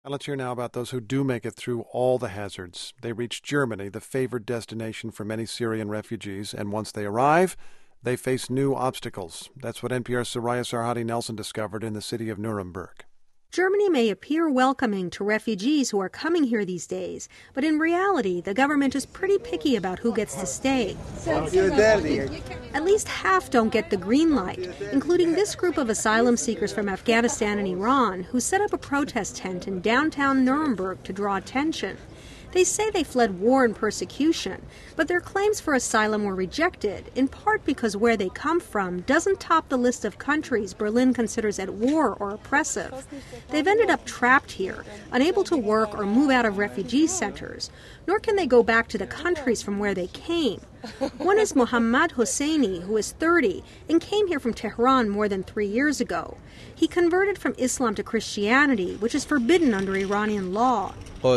And let's hear now about those who do make it through all the hazards. They reach Germany, the favored destination for many Syrian refugees, and once they arrive, they face new obstacles. That's what NPR's Soraya Sarhadi Nelson discovered in the city of Nuremberg. Germany may appear welcoming to refugees who are coming here these days, but in reality, the government is pretty picky about who gets to stay. At least half don't get the green light, including this group of asylum seekers from Afghanistan and Iran who set up a protest tent in downtown Nuremberg to draw attention. They say they fled war and persecution, but their claims for asylum were rejected, in part because where they come from doesn't top the list of countries Berlin considers at war or oppressive. They've ended up trapped here, unable to work or move out of refugee centers, nor can they go back to the countries from where they came. One is Mohammad Hosseini, who is 30 and came here from Tehran more than 3 years ago. He converted from Islam to Christianity, which is forbidden under Iranian law.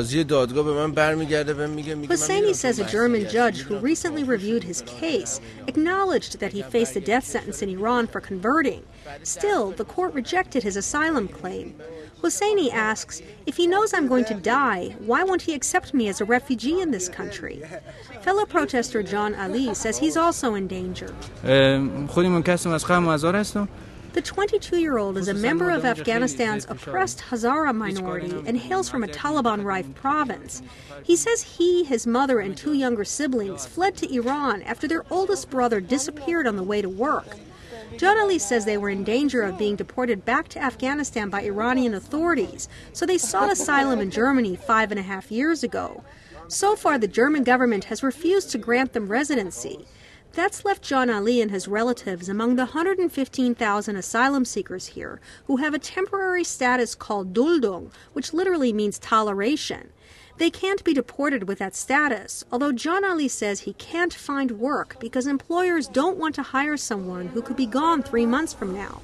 Hosseini says a German judge who recently reviewed his case acknowledged that he faced a death sentence in Iran for converting. Still, the court rejected his asylum claim. Hosseini asks, if he knows I'm going to die, why won't he accept me as a refugee in this country? Fellow protester John Ali says he's also in danger. The 22-year-old is a member of Afghanistan's oppressed Hazara minority and hails from a Taliban-rife province. He says he, his mother, and 2 younger siblings fled to Iran after their oldest brother disappeared on the way to work. John Ali says they were in danger of being deported back to Afghanistan by Iranian authorities, so they sought asylum in Germany 5.5 years ago. So far, the German government has refused to grant them residency. That's left John Ali and his relatives among the 115,000 asylum seekers here who have a temporary status called Duldung, which literally means toleration. They can't be deported with that status, although John Ali says he can't find work because employers don't want to hire someone who could be gone 3 months from now.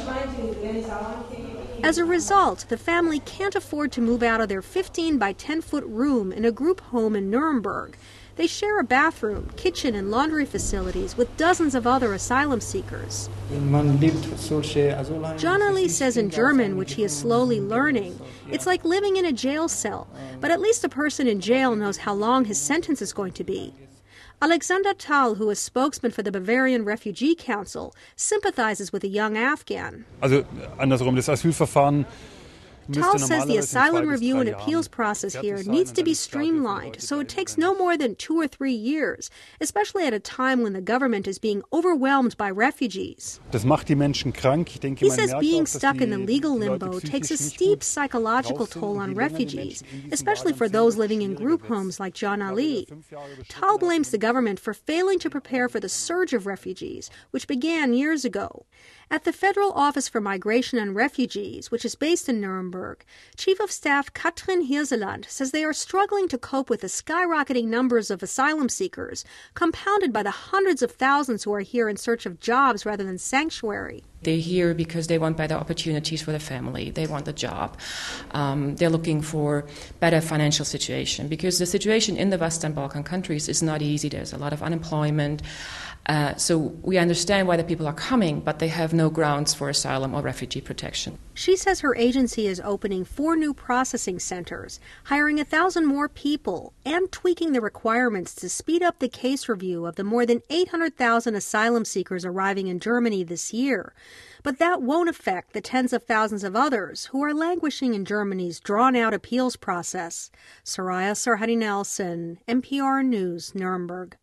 As a result, the family can't afford to move out of their 15 by 10-foot room in a group home in Nuremberg. They share a bathroom, kitchen, and laundry facilities with dozens of other asylum seekers. John Ali says in German, which he is slowly learning, it's like living in a jail cell, but at least a person in jail knows how long his sentence is going to be. Alexander Tal, who is spokesman for the Bavarian Refugee Council, sympathizes with a young Afghan. Tal says the asylum review and appeals process here needs to be streamlined, so it takes no more than 2 or 3 years, especially at a time when the government is being overwhelmed by refugees. He says being stuck in the legal limbo takes a steep psychological toll on refugees, especially for those living in group homes like John Ali. Tal blames the government for failing to prepare for the surge of refugees, which began years ago. At the Federal Office for Migration and Refugees, which is based in Nuremberg, Chief of Staff Katrin Hirseland says they are struggling to cope with the skyrocketing numbers of asylum seekers, compounded by the hundreds of thousands who are here in search of jobs rather than sanctuary. They're here because they want better opportunities for their family. They want a job. They're looking for better financial situation because the situation in the Western Balkan countries is not easy. There's a lot of unemployment. So we understand why the people are coming, but they have no grounds for asylum or refugee protection. She says her agency is opening 4 new processing centers, hiring 1,000 more people, and tweaking the requirements to speed up the case review of the more than 800,000 asylum seekers arriving in Germany this year. But that won't affect the tens of thousands of others who are languishing in Germany's drawn-out appeals process. Soraya Sarhadi Nelson, NPR News, Nuremberg.